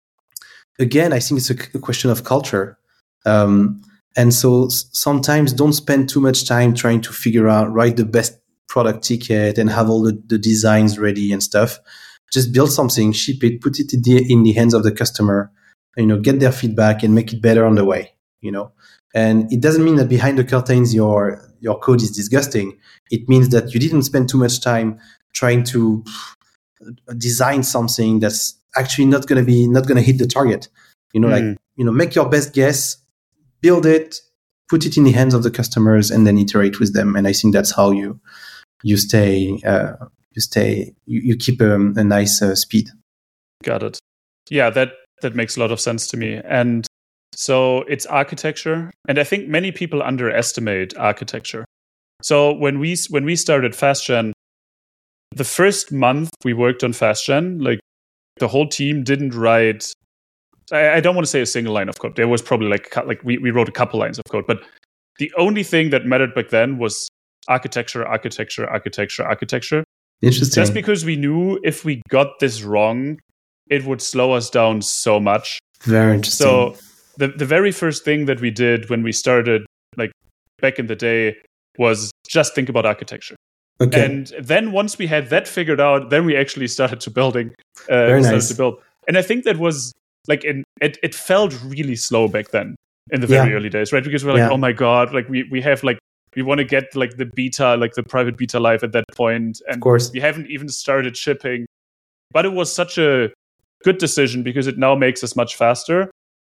again, I think it's a, a question of culture. Um, and so s- sometimes don't spend too much time trying to figure out, write the best product ticket and have all the, the designs ready and stuff. Just build something, ship it, put it in the, in the hands of the customer, you know, get their feedback and make it better on the way, you know. And it doesn't mean that behind the curtains your your code is disgusting. It means that you didn't spend too much time trying to design something that's actually not going to be not going to hit the target. You know, mm. like you know, make your best guess, build it, put it in the hands of the customers, and then iterate with them. And I think that's how you you stay uh, you stay you, you keep a, a nice uh, speed. Got it. Yeah, that that makes a lot of sense to me. And so it's architecture, and I think many people underestimate architecture. So when we when we started FastGen, the first month we worked on FastGen, like the whole team didn't write. I, I don't want to say a single line of code. There was probably like like we, we wrote a couple lines of code, but the only thing that mattered back then was architecture, architecture, architecture, architecture. Interesting. Just because we knew if we got this wrong, it would slow us down so much. Very interesting. So the the very first thing that we did when we started, like back in the day, was just think about architecture. Okay. And then once we had that figured out, then we actually started to building. Uh, Very started nice. to build. And I think that was like in, it. It felt really slow back then in the very Yeah. early days, right? Because we're like, Yeah. oh my god, like we we have like we want to get like the beta, like the private beta live at that point, and Of course. we haven't even started shipping. But it was such a good decision because it now makes us much faster,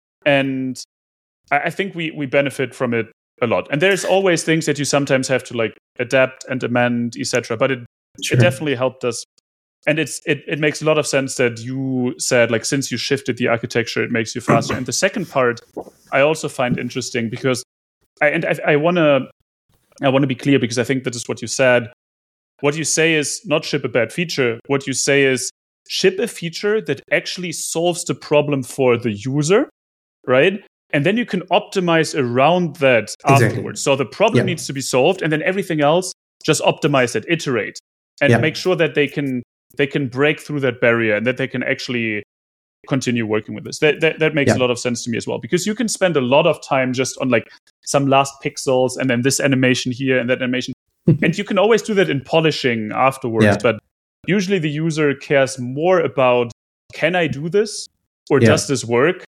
and I, I think we we benefit from it a lot. And there's always things that you sometimes have to like adapt and amend, et cetera. But it Sure. it definitely helped us. And it's it, it makes a lot of sense that you said, like, since you shifted the architecture, it makes you faster. And the second part I also find interesting because I and I, I wanna I wanna be clear because I think that is what you said. What you say is not ship a bad feature. What you say is ship a feature that actually solves the problem for the user, right? And then you can optimize around that Exactly. afterwards. So the problem Yeah. needs to be solved, and then everything else, just optimize it, iterate, and Yeah. make sure that they can they can break through that barrier and that they can actually continue working with this. That that, that makes Yeah. a lot of sense to me as well, because you can spend a lot of time just on like some last pixels and then this animation here and that animation. And you can always do that in polishing afterwards. Yeah. But usually the user cares more about, can I do this? Or Yeah. does this work?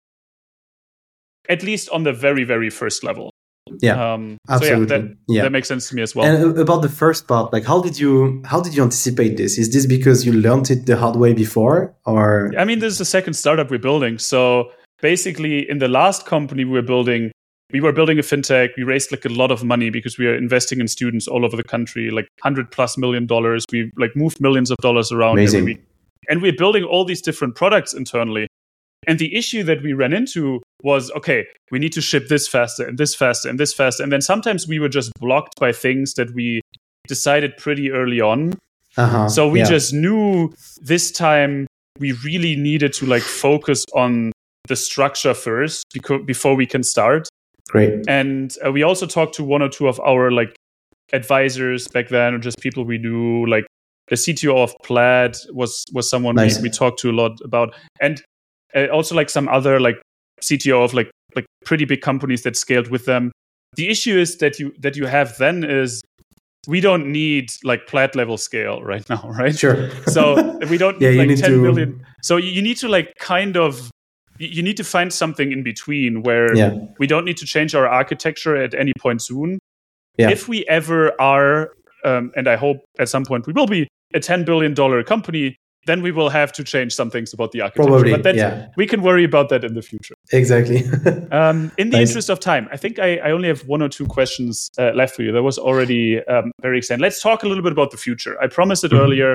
At least on the very, very first level. Yeah. Um, Absolutely. So yeah, that, Yeah. that makes sense to me as well. And about the first part, like how did you how did you anticipate this? Is this because you learned it the hard way before, or I mean, this is the second startup we're building. So basically, in the last company we were building, we were building a fintech. We raised like a lot of money because we are investing in students all over the country, like hundred plus million dollars. We like moved millions of dollars around Amazing. every week, and we're building all these different products internally. And the issue that we ran into was, okay, we need to ship this faster and this faster and this faster. And then sometimes we were just blocked by things that we decided pretty early on. uh-huh. So we yeah. just knew this time we really needed to like focus on the structure first because, before we can start. Great. And uh, we also talked to one or two of our like advisors back then, or just people we knew. Like the C T O of Plaid was was someone Nice. we, we talked to a lot about, and uh, also like some other like C T O of like like pretty big companies that scaled with them. The issue is that you that you have then is we don't need like Plaid level scale right now, right? Sure. So we don't Yeah, need you like need ten to- million. So you you need to like kind of you you need to find something in between where Yeah. we don't need to change our architecture at any point soon. Yeah. If we ever are, um, and I hope at some point we will be a ten billion dollars company, then we will have to change some things about the architecture. Probably, but that's, yeah. we can worry about that in the future. Exactly. Um, in the Nice. interest of time, I think I, I only have one or two questions uh, left for you. That was already um, very exciting. Let's talk a little bit about the future. I promised it Mhm. earlier,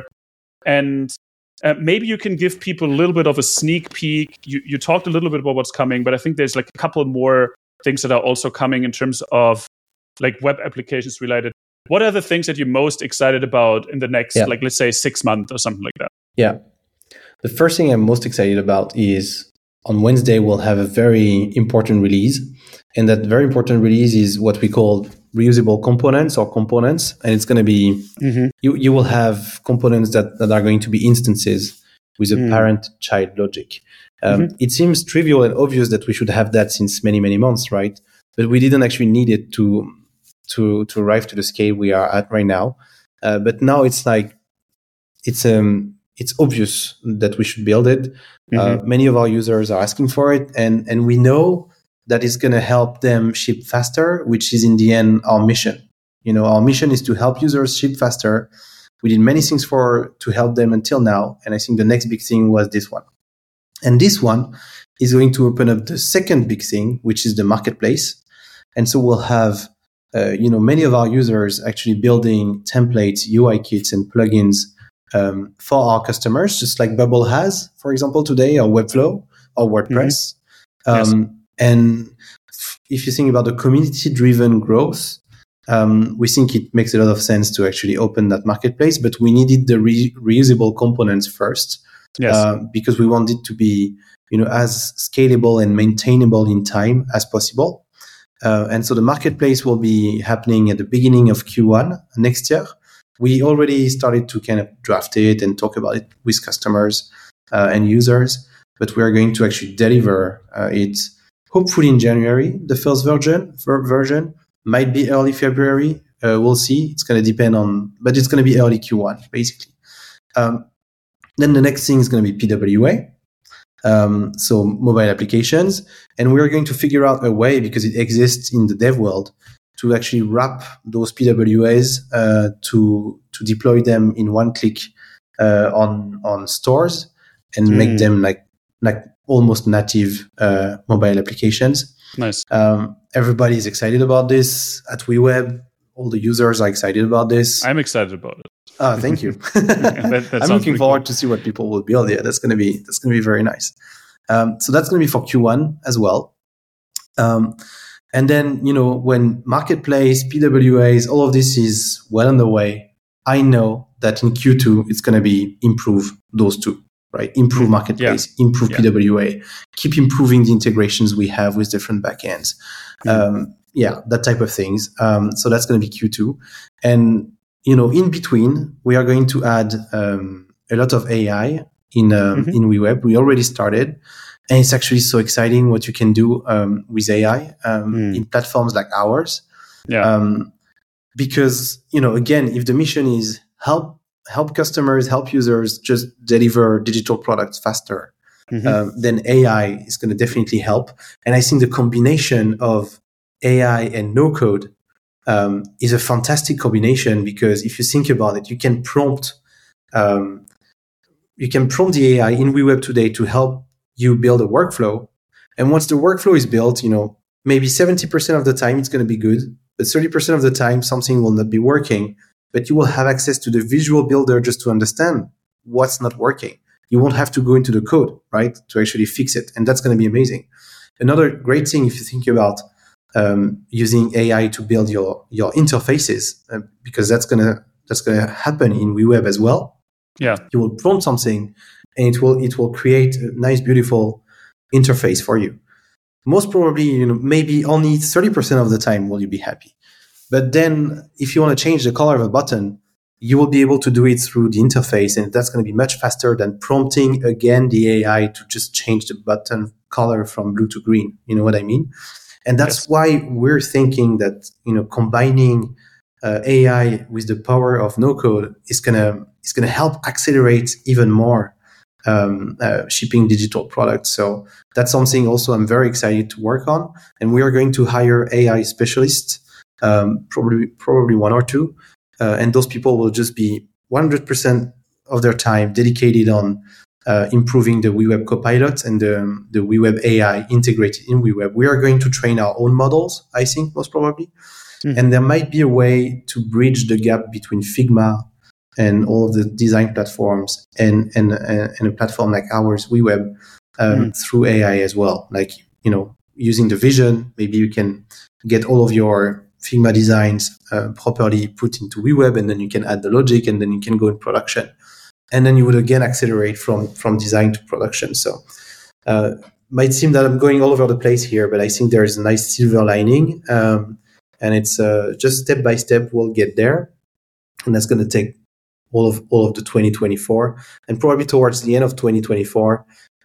and uh, maybe you can give people a little bit of a sneak peek. You, you talked a little bit about what's coming, but I think there's like a couple more things that are also coming in terms of like web applications related. What are the things that you're most excited about in the next, Yeah. like, let's say six months or something like that? Yeah. The first thing I'm most excited about is on Wednesday, we'll have a very important release. And that very important release is what we call reusable components or components. And it's going to be, Mm-hmm. you, you will have components that, that are going to be instances with a Mm. parent-child logic. Um, It seems trivial and obvious that we should have that since many, many months, right? But we didn't actually need it to, to, to arrive to the scale we are at right now. Uh, but now it's like it's um it's obvious that we should build it. Mm-hmm. Uh, many of our users are asking for it, and and we know that it's going to help them ship faster, which is in the end our mission. You know, our mission is to help users ship faster. We did many things for to help them until now, and I think the next big thing was this one. And this one is going to open up the second big thing, which is the marketplace. And so we'll have, uh, you know, many of our users actually building templates, U I kits, and plugins um, for our customers, just like Bubble has, for example, today, or Webflow, or WordPress. Mm-hmm. Um, yes. And if you think about the community-driven growth, um, we think it makes a lot of sense to actually open that marketplace, but we needed the re- reusable components first. Yes. Uh, because we want it to be, you know, as scalable and maintainable in time as possible. Uh, and so the marketplace will be happening at the beginning of Q one next year. We already started to kind of draft it and talk about it with customers uh, and users, but we are going to actually deliver uh, it hopefully in January. The first version ver- version might be early February. Uh, we'll see. It's going to depend on, but it's going to be early Q one, basically. Um, Then the next thing is going to be P W A, um, so mobile applications. And we're going to figure out a way, because it exists in the dev world, to actually wrap those P W As uh, to to deploy them in one click uh, on on stores and mm. make them like like almost native uh, mobile applications. Nice. Um, everybody is excited about this at WeWeb. All the users are excited about this. I'm excited about it. Ah, oh, thank you. that, that I'm looking forward cool. to see what people will build. Yeah, that's going to be that's going to be very nice. Um, so that's going to be for Q one as well. Um, and then, you know, when marketplace, P W As, all of this is well on the way, I know that in Q two it's going to be improve those two, right? Improve marketplace, yeah. improve yeah. P W A, keep improving the integrations we have with different backends. Mm. Um, yeah, that type of things. Um, so that's going to be Q two, and you know, in between, we are going to add um, a lot of A I in um, mm-hmm. in WeWeb. We already started, and it's actually so exciting what you can do um, with A I um, mm. in platforms like ours. Yeah. Um, because, you know, again, if the mission is help help customers, help users just deliver digital products faster, mm-hmm. um, then A I is going to definitely help. And I think the combination of A I and no code Um, is a fantastic combination, because if you think about it, you can prompt, um, you can prompt the A I in WeWeb today to help you build a workflow. And once the workflow is built, you know, maybe seventy percent of the time it's going to be good, but thirty percent of the time something will not be working. But you will have access to the visual builder just to understand what's not working. You won't have to go into the code, right, to actually fix it. And that's going to be amazing. Another great thing, if you think about Um, using A I to build your your interfaces, uh, because that's gonna that's gonna happen in WeWeb as well. Yeah, you will prompt something, and it will it will create a nice, beautiful interface for you. Most probably, you know, maybe only thirty percent of the time will you be happy. But then, if you want to change the color of a button, you will be able to do it through the interface, and that's going to be much faster than prompting again the A I to just change the button color from blue to green. You know what I mean? And that's yes. why we're thinking that, you know, combining uh, A I with the power of no code is gonna is gonna help accelerate even more um, uh, shipping digital products. So that's something also I'm very excited to work on. And we are going to hire A I specialists, um, probably probably one or two, uh, and those people will just be one hundred percent of their time dedicated on Uh, improving the WeWeb Copilot and the, the WeWeb A I integrated in WeWeb. We are going to train our own models, I think, most probably. Mm-hmm. And there might be a way to bridge the gap between Figma and all of the design platforms and, and, and a platform like ours, WeWeb, um, mm-hmm. through A I as well. Like, you know, using the vision, maybe you can get all of your Figma designs uh, properly put into WeWeb, and then you can add the logic, and then you can go in production. And then you would again accelerate from, from design to production. So uh might seem that I'm going all over the place here, but I think there is a nice silver lining. Um, and it's uh, just step by step we'll get there. And that's going to take all of all of the twenty twenty-four. And probably towards the end of twenty twenty-four,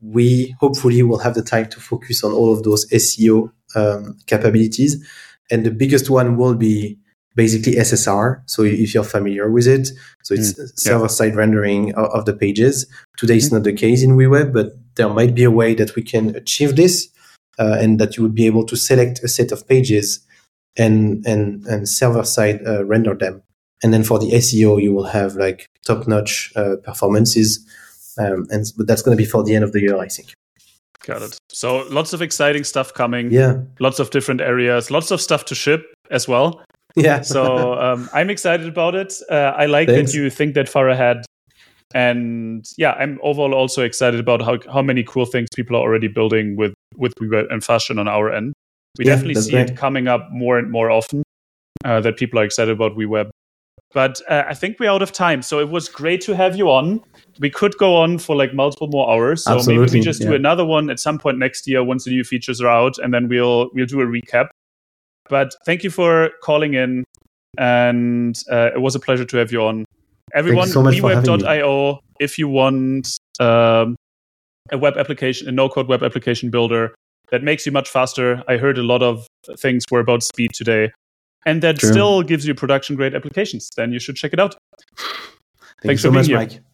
we hopefully will have the time to focus on all of those S E O um, capabilities. And the biggest one will be basically S S R. So if you're familiar with it, so it's mm, server-side yeah. rendering of, of the pages. Today it's mm-hmm. not the case in WeWeb, but there might be a way that we can achieve this, uh, and that you would be able to select a set of pages and and and server-side uh, render them. And then for the S E O, you will have like top-notch uh, performances, um, and but that's going to be for the end of the year, I think. Got it. So lots of exciting stuff coming. Yeah. Lots of different areas. Lots of stuff to ship as well. Yeah. So um, I'm excited about it. Uh, I like Thanks. that you think that far ahead. And yeah, I'm overall also excited about how, how many cool things people are already building with, with WeWeb and Fashion on our end. We yeah, definitely see great. it coming up more and more often, uh, that people are excited about WeWeb. But uh, I think we're out of time. So it was great to have you on. We could go on for like multiple more hours. So Absolutely, maybe we just yeah. do another one at some point next year once the new features are out, and then we'll we'll do a recap. But thank you for calling in, and uh, it was a pleasure to have you on. Everyone, so WeWeb dot io, if you want um, a web application, a no-code web application builder that makes you much faster. I heard a lot of things were about speed today, and that True. still gives you production-grade applications. Then you should check it out. Thank Thanks you so for being much, here. Mike.